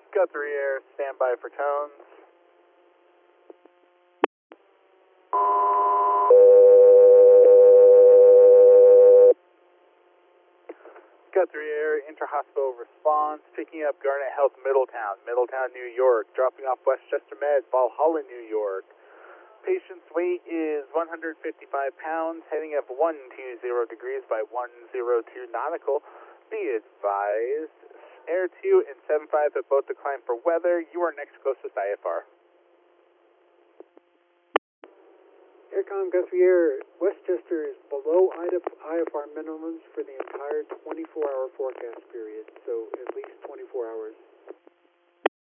Guthrie Air, standby for tones. Guthrie Air, intra-hospital response, picking up Garnet Health Middletown, New York, dropping off Westchester Med, Valhalla, New York. Patient's weight is 155 pounds, heading up 120 degrees by 102 nautical. Be advised, Air 2 and 75 have both declined for weather. You are next closest IFR. Aircom Guthrie Air, Westchester is below IFR minimums for the entire 24-hour forecast period, so at least 24 hours.